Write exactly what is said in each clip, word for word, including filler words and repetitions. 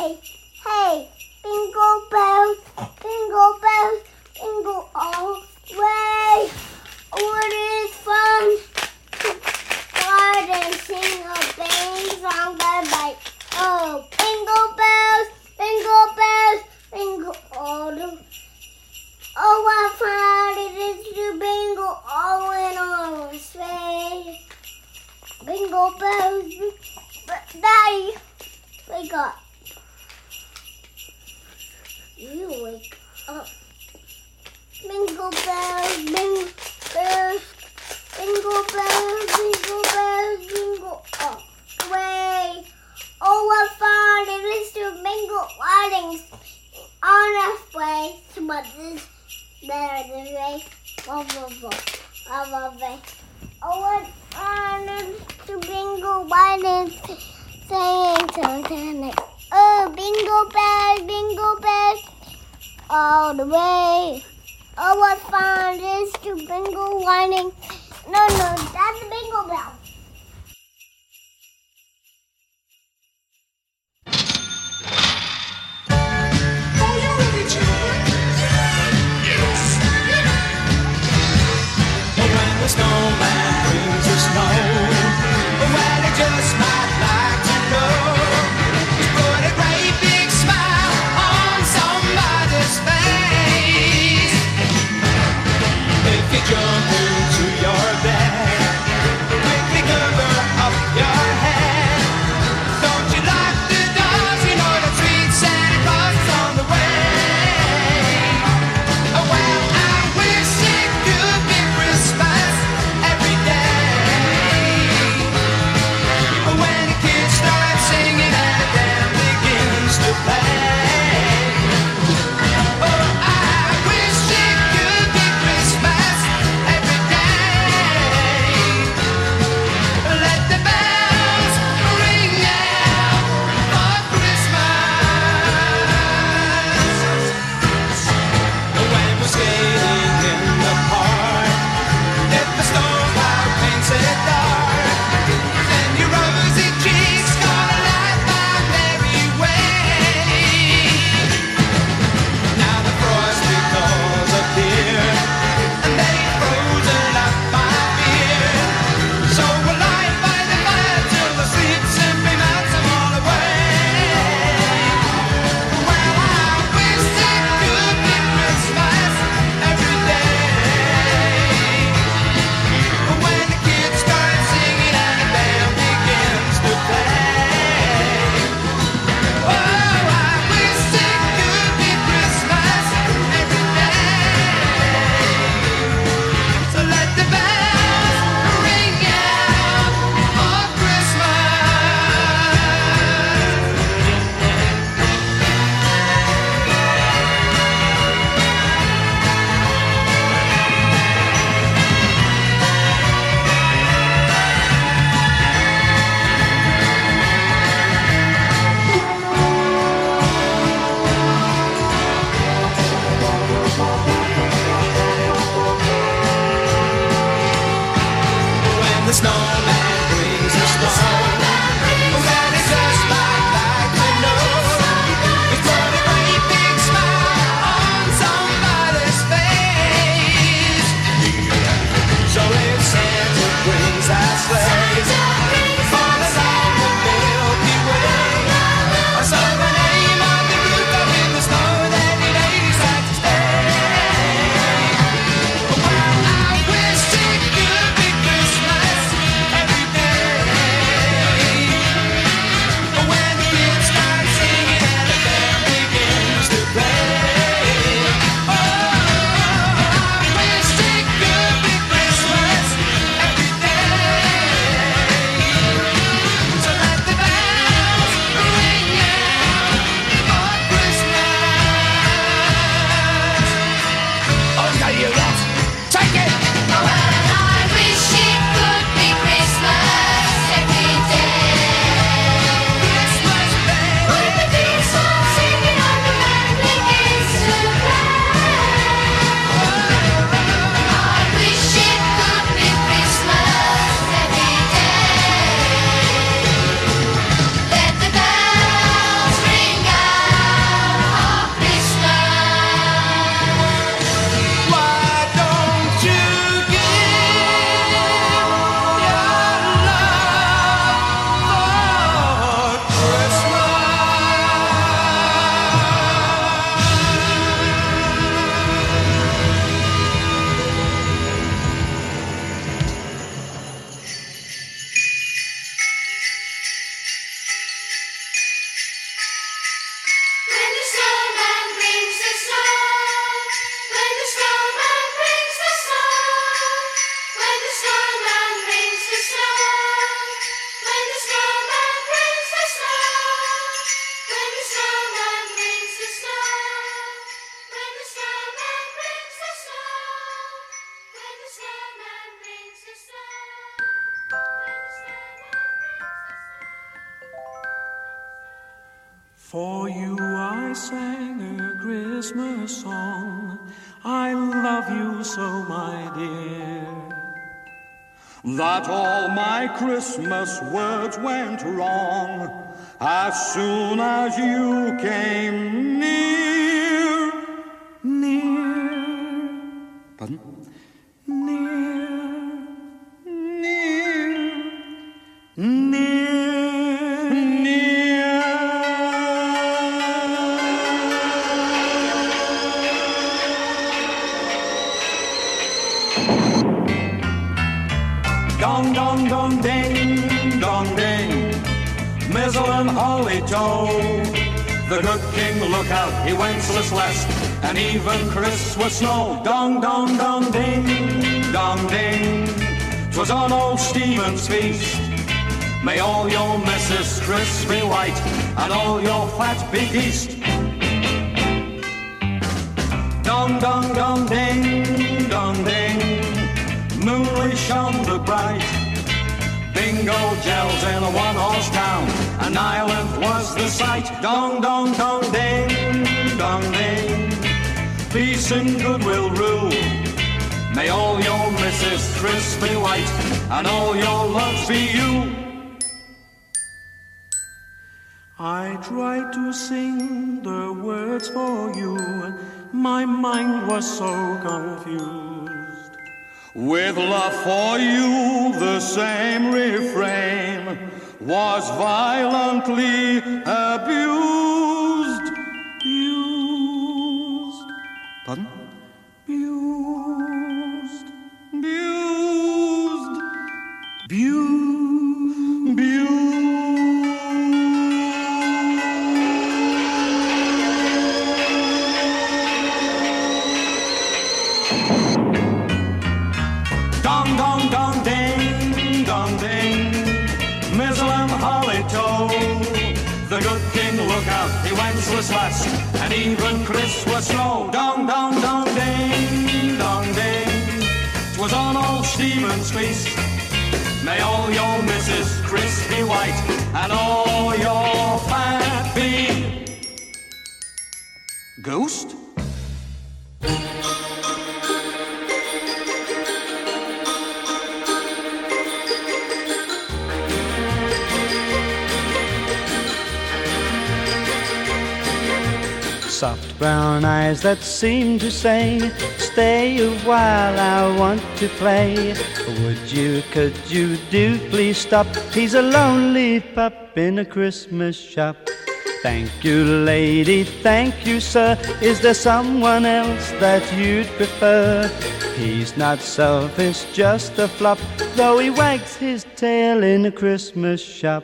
hey, hey, bingo bells, bingo bells, bingo all the way. Oh, it is fun to ride and sing a bang song goodbye. Oh, bingo bells, bingo bells, bingo all the way. Oh, what fun it is to bingo all in all the way. Bingo bells, but Daddy, wake up. You wake up. Bingo bells, bingo bells, bingo bells, bingo bells, bingo all the way. Oh, what fun it is to bingo weddings on our way to mother's better than way. Blah, blah, blah, blah, blah, blah. Oh, what fun it is to bingo weddings saying Titanic. Oh, bingo bells, bingo bells, all the way. Oh, what fun it is to bingo whining. No, no, that's the bingo bell. Are you ready, children? Yes. When the snowman brings the snow, well, I just might like to know, just put a great big smile on somebody's face. If you jump into your bed For you I sang a Christmas song, I love you so, my dear, that all my Christmas words went wrong as soon as you came near. Near. Pardon? Near. Near. Near. Near. Dong, dong, dong, ding, dong, ding, Mizzle and holly toe. The good king, look out, he Wenceslas west, and even Christmas snow. Dong, dong, dong, ding, dong, ding, 'twas on old Stephen's feast. May all your messes crisp be white, and all your fat be geased. Dong, dong, dong, ding, dong, ding, moonly shone the bright. Bingo gels in a one-horse town, and Ireland was the sight. Dong, dong, dong, ding, dong, ding, peace and goodwill rule. May all your misses crisp be white, and all your loves be you. I tried to sing the words for you, my mind was so confused. With love for you, the same refrain was violently abused. Abused. Pardon? Abused. Abused. Abused. Abused. Dong, dong, dong, ding, dong, ding, Mizzle and holly toe. The good king, look out, he Wenceslas west, and even Christmas snow. Dong, dong, dong, ding, dong, ding, 'twas on old Stephen's feast. May all your misses crisp be white, and all your fat be ghost. Soft brown eyes that seem to say, stay a while, I want to play. Would you, could you do please stop? He's a lonely pup in a Christmas shop. Thank you, lady, thank you, sir. Is there someone else that you'd prefer? He's not selfish, just a flop, though he wags his tail in a Christmas shop.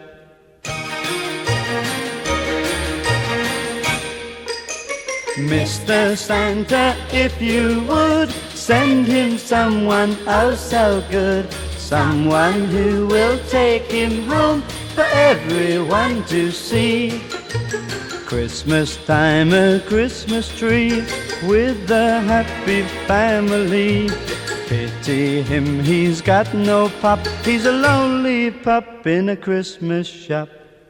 Mister Santa, if you would, send him someone oh so good, someone who will take him home for everyone to see. Christmas time, a Christmas tree with a happy family. Pity him, he's got no pop, he's a lonely pup in a Christmas shop.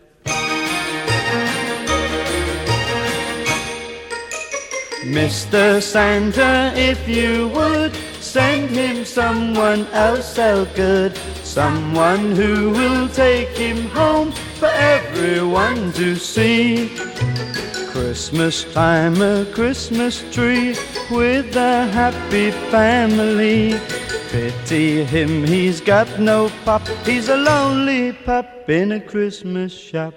Mister Santa, if you would, send him someone else so good, someone who will take him home for everyone to see. Christmas time, a Christmas tree with a happy family. Pity him, he's got no pop, he's a lonely pup in a Christmas shop.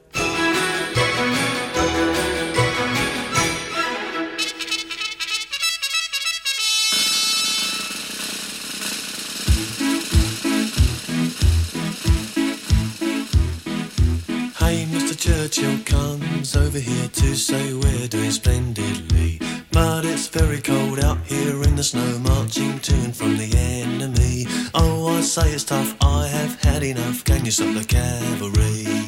Hey, Mister Churchill comes over here to say we're doing splendidly, but it's very cold out here in the snow, marching to and from the enemy. Oh, I say it's tough, I have had enough, can you stop the cavalry?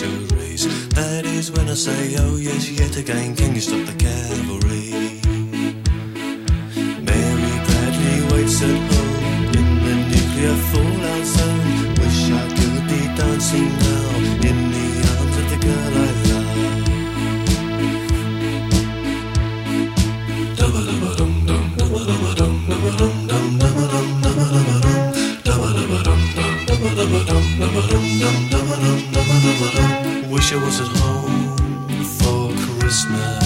sanctuaries. That is when I say, oh yes, yet again, can you stop the cavalry? Mary Bradley waits at home in the nuclear fallout zone. Wish I could be dancing now in the arms of the girl I love. Wish I was at home for Christmas.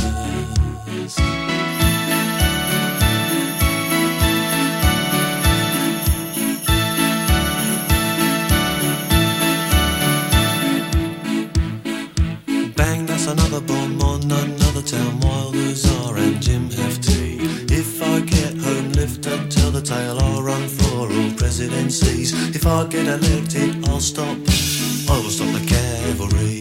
Bang, that's another bomb on another town. Wilders are and Jim Hefty. If I get home, lift up, tell the tale. I'll run for all presidencies. If I get elected, I'll stop. I will stop the cavalry.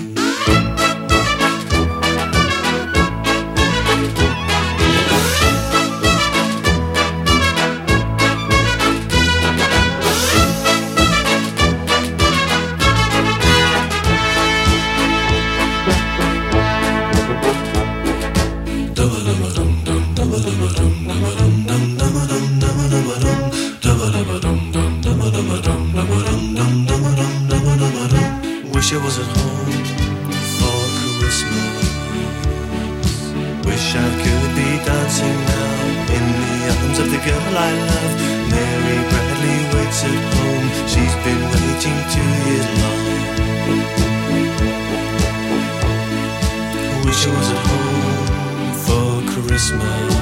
Wish I was at home for Christmas. Wish I could be dancing now in the arms of the girl I love. Mary Bradley waits at home. She's been waiting two years long. Wish I was at home for Christmas.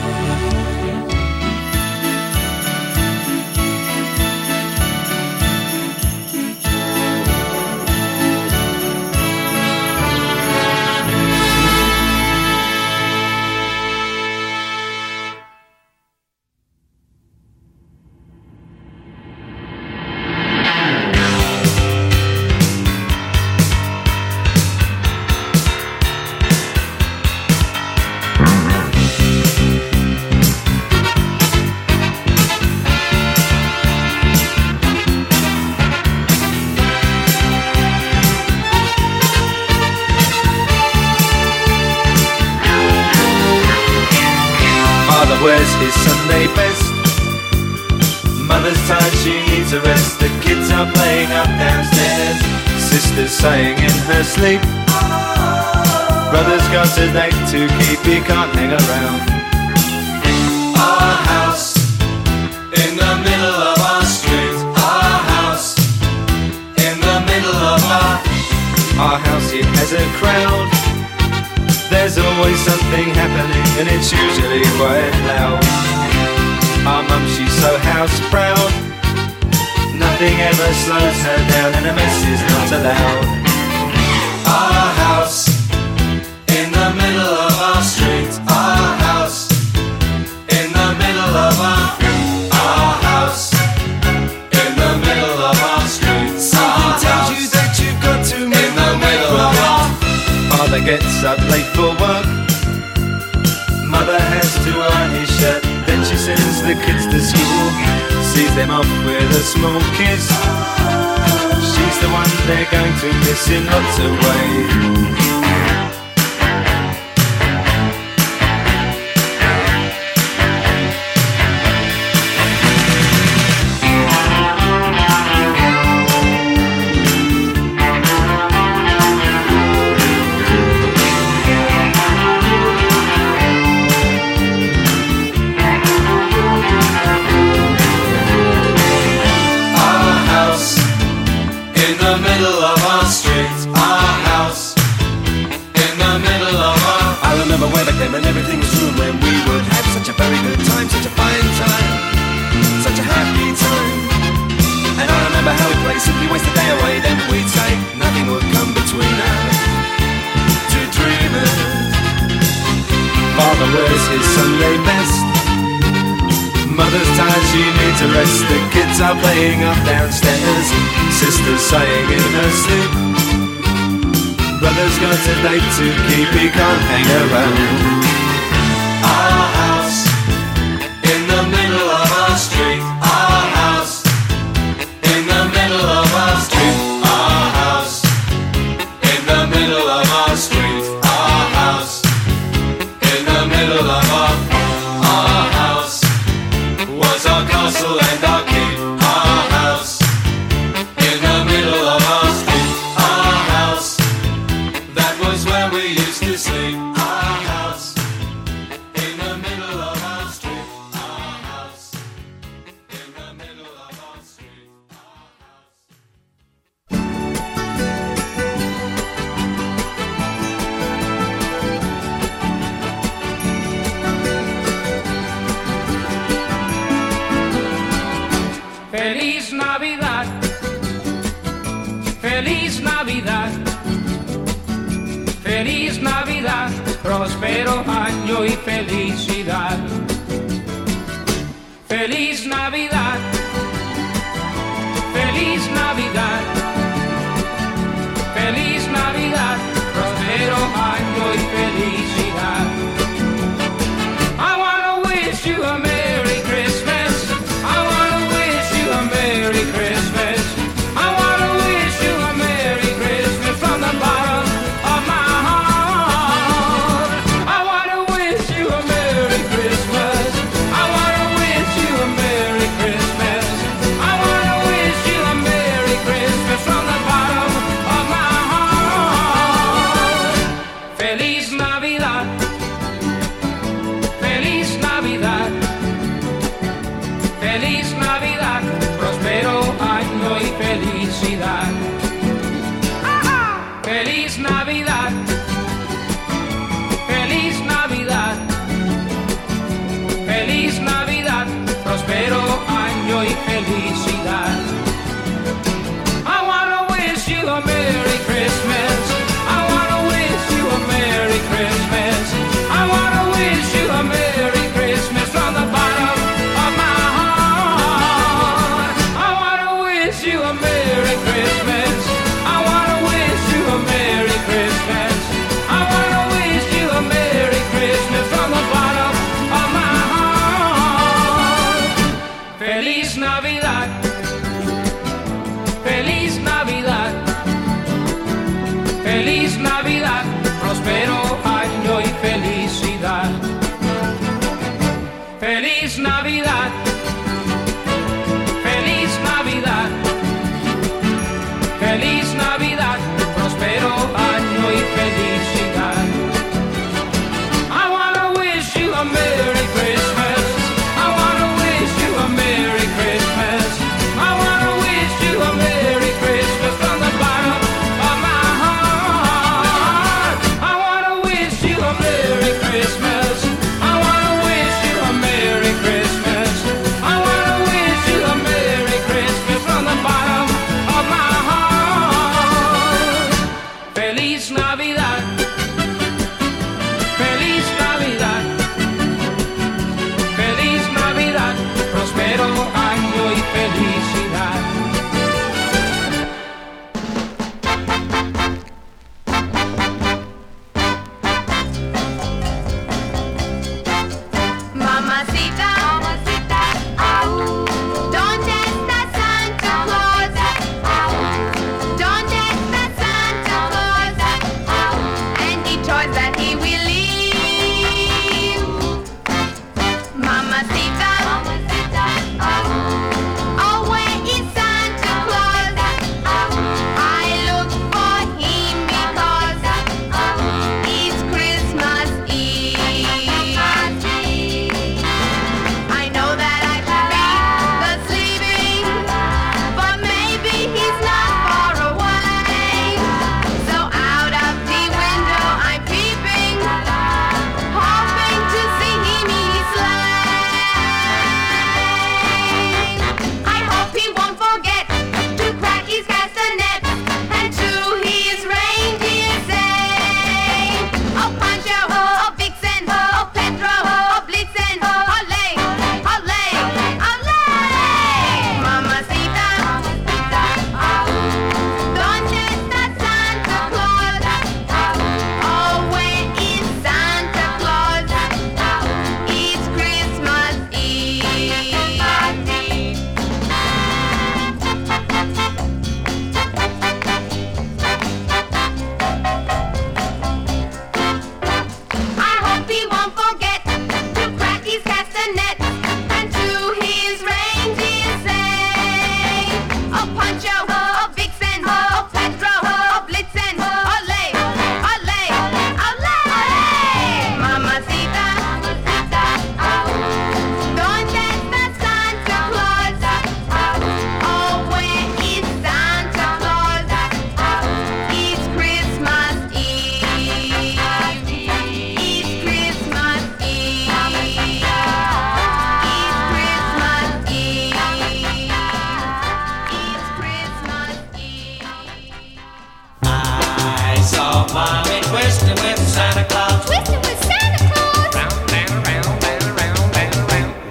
Wears his Sunday best. Mother's tired, she needs a rest. The kids are playing up downstairs. Sister's sighing in her sleep. Brother's got a date to keep, he can't hang around. Our house in the middle of our street. Our house in the middle of our Our house, it has a crowd. There's always something happening and it's usually quite loud. Our mum, she's so house proud. Nothing ever slows her down and a mess is not allowed. Our house in the middle of our street. Our house in the middle of our Our house in the middle of our street. Something tells you that you've got to move in the middle of our Father gets up late for work. Mother has to iron his shirt. Then she sends the kids to school. Sees them off with a small kiss. She's the one they're going to miss in lots of ways. And everything was ruined when we would have such a very good time, such a fine time, such a happy time. And I remember how we'd play, simply waste the day away. Then we'd say nothing would come between us, two dreamers. Father wears his Sunday best. Mother's tired, she needs a rest. The kids are playing up downstairs. Sister's sighing in her sleep. Brother's got a date to keep, he can't hang around. Our house in the middle of our street. Our house in the middle of our street. Our house in Feliz Navidad, feliz Navidad, feliz Navidad, próspero año y felicidad. Feliz Navidad, feliz Navidad, feliz Navidad, próspero año y felicidad. I wanna wish you a Merry Christmas. I wanna wish you a Merry Christmas. I wanna wish you a Merry Christmas from the bottom of my heart. I wanna wish you a Merry Christmas. I wanna wish you a Merry Christmas. I wanna wish you a Merry Christmas from the bottom of my heart. Feliz Navidad, feliz Navidad, feliz Navidad, próspero año y felicidad. Feliz Navidad, feliz Navidad, feliz Navidad, próspero año y felicidad. I wanna wish you a Merry Christmas. I wanna wish you a Merry Christmas. I wanna wish you a Merry Christmas from the bottom of my heart. I wanna wish you a Merry Christmas. I wanna wish you a Merry Christmas. I wanna wish you a Merry Christmas from the bottom of my heart. Feliz Navidad,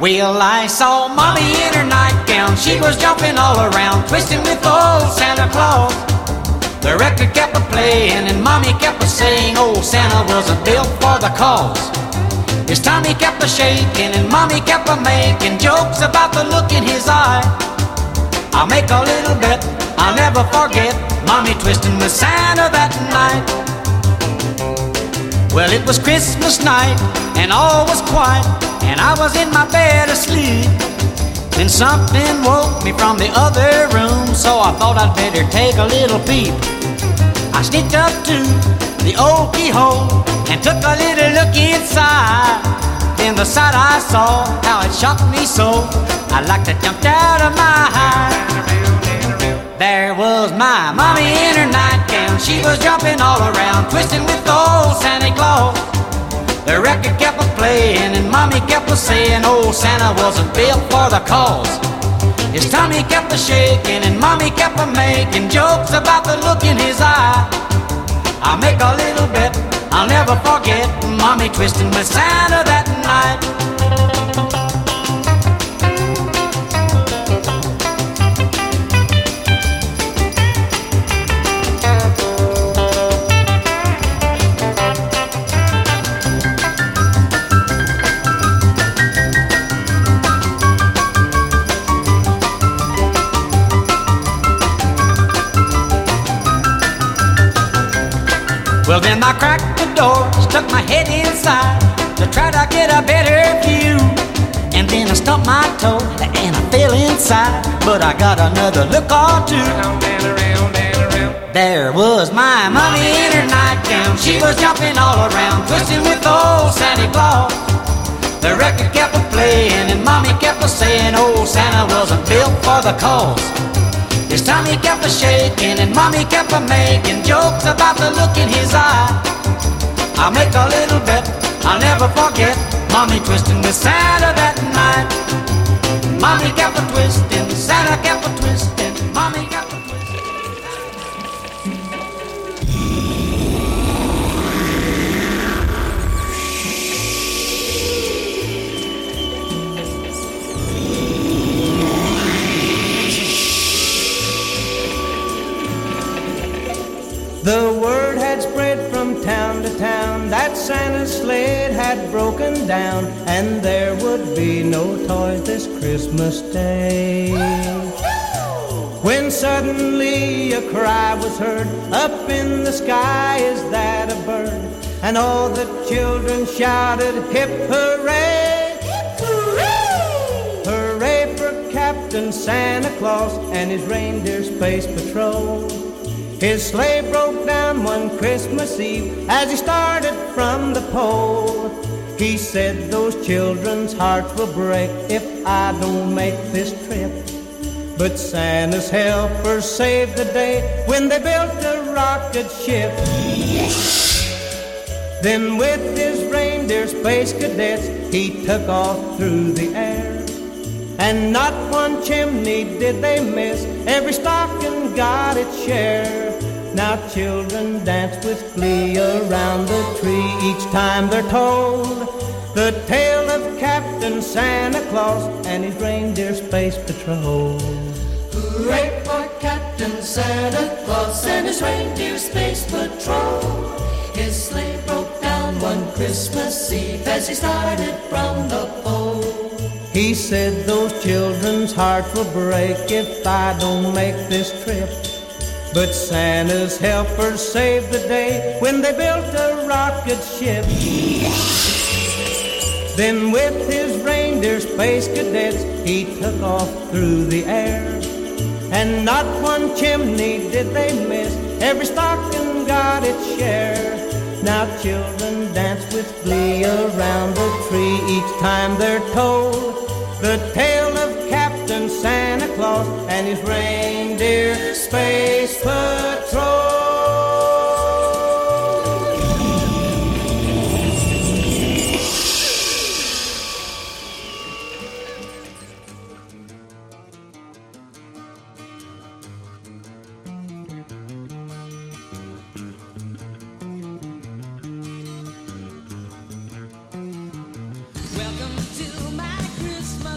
Well, I saw Mommy in her nightgown. She was jumping all around, twisting with old Santa Claus. The record kept a playing and Mommy kept a saying old Santa wasn't built for the cause. His tummy kept a shaking and Mommy kept a making jokes about the look in his eye. I'll make a little bet, I'll never forget Mommy twisting with Santa that night. Well, it was Christmas night and all was quiet, and I was in my bed asleep when something woke me from the other room, so I thought I'd better take a little peep. I sneaked up to the old keyhole and took a little look inside. Then the sight I saw, how it shocked me so, I like to jump out of my hide. There was my Mommy in her nightgown. She was jumping all around, twisting with old Santa Claus. The record kept a playing and Mommy kept a saying old Santa wasn't built for the cause. His tummy kept a shaking and Mommy kept a making jokes about the look in his eye. I'll make a little bet, I'll never forget Mommy twisting with Santa that night. Well, then I cracked the door, stuck my head inside to try to get a better view. And then I stumped my toe and I fell inside, but I got another look or two. There was my Mommy in her nightgown. She was jumping all around, twisting with old Santa Claus. The record kept a playing and Mommy kept a saying old Santa wasn't built for the cause. His tummy kept a shaking and Mommy kept a making jokes about the look in his eye. I'll make a little bet, I'll never forget Mommy twisting with Santa that night. Mommy kept a twisting, Santa kept a twisting, Mommy kept a twisting. The word had spread from town to town that Santa's sled had broken down, and there would be no toys this Christmas day. When suddenly a cry was heard, up in the sky, is that a bird? And all the children shouted, hip hooray! Hip hooray! Hooray for Captain Santa Claus and his reindeer space patrol. His sleigh broke down one Christmas Eve as he started from the pole. He said those children's hearts will break if I don't make this trip. But Santa's helpers saved the day when they built a rocket ship. Then with his reindeer space cadets, he took off through the air. And not one chimney did they miss, every stocking got its share. Now children dance with glee around the tree each time they're told the tale of Captain Santa Claus and his reindeer space patrol. Hooray for Captain Santa Claus and his reindeer space patrol. His sleigh broke down one Christmas Eve as he started from the pole. He said those children's hearts will break if I don't make this trip. But Santa's helpers saved the day when they built a rocket ship. Then with his reindeer space cadets, he took off through the air. And not one chimney did they miss, every stocking got its share. Now children dance with glee around the tree each time they're told the tale of Captain Santa Claus and his reindeer space patrol. Welcome to my Christmas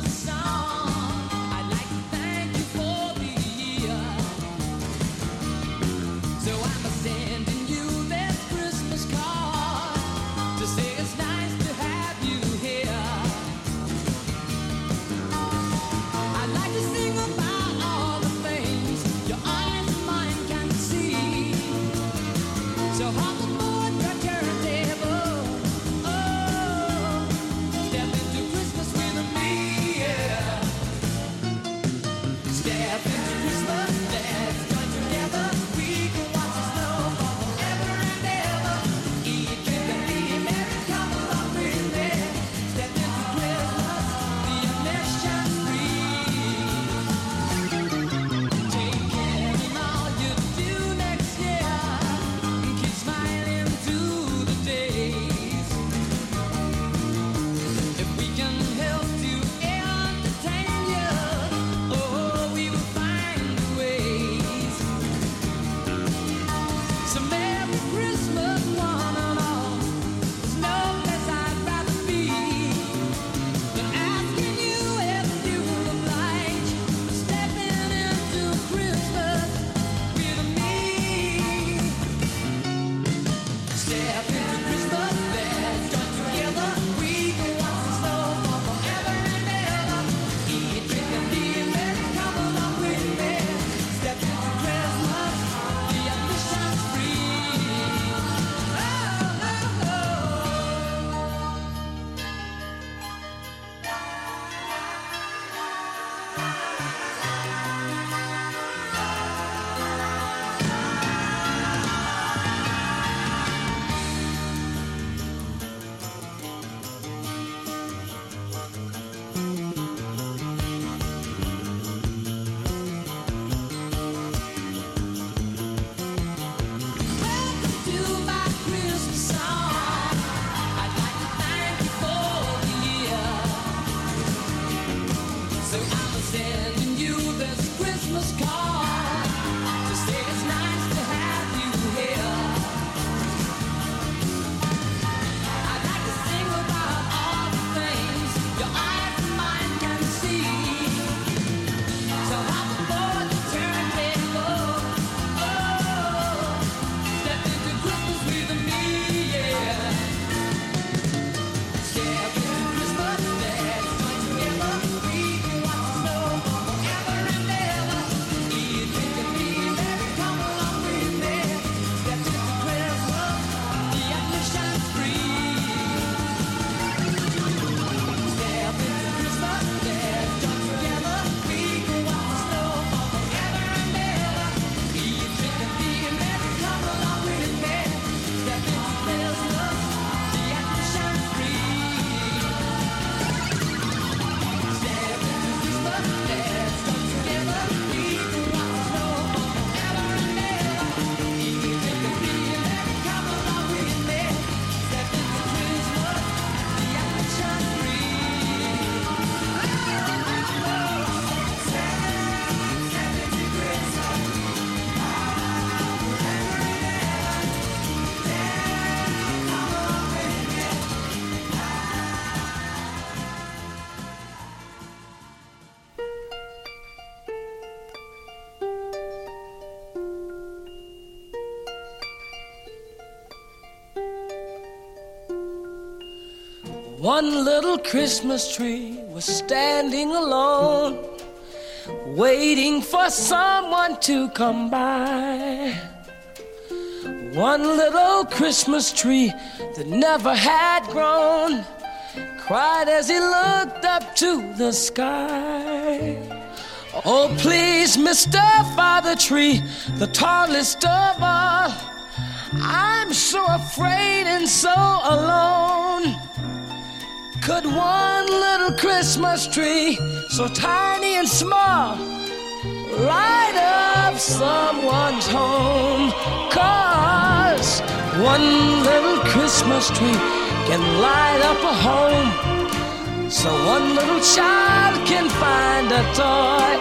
One little Christmas tree was standing alone, waiting for someone to come by. One little Christmas tree that never had grown cried as he looked up to the sky. Oh, please, Mister Father Tree, the tallest of all, I'm so afraid and so alone. Could one little Christmas tree, so tiny and small, light up someone's home? 'Cause one little Christmas tree can light up a home, so one little child can find a toy.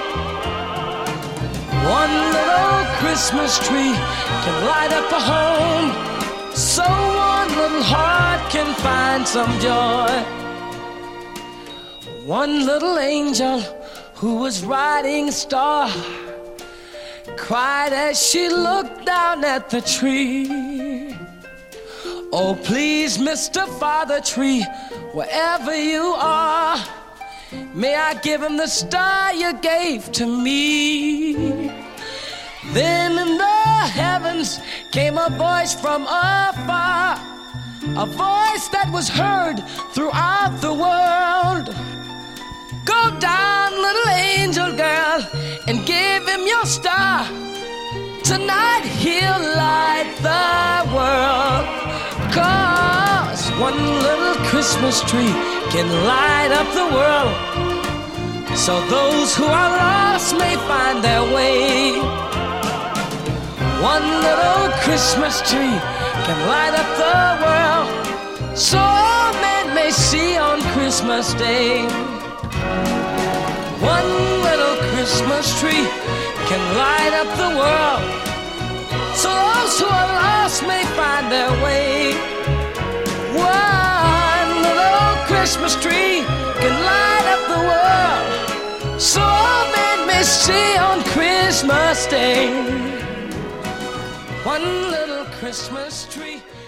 One little Christmas tree can light up a home, so one little heart can find some joy. One little angel who was riding a star cried as she looked down at the tree. Oh, please, Mister Father Tree, wherever you are, may I give him the star you gave to me. Then in the heavens came a voice from afar, a voice that was heard throughout the world. Go down, little angel girl, and give him your star. Tonight he'll light the world. 'Cause one little Christmas tree can light up the world, so those who are lost may find their way. One little Christmas tree can light up the world, so all men may see on Christmas Day. One little Christmas tree can light up the world, so those who are lost may find their way. One little Christmas tree can light up the world, so all men may see on Christmas Day. One little Christmas tree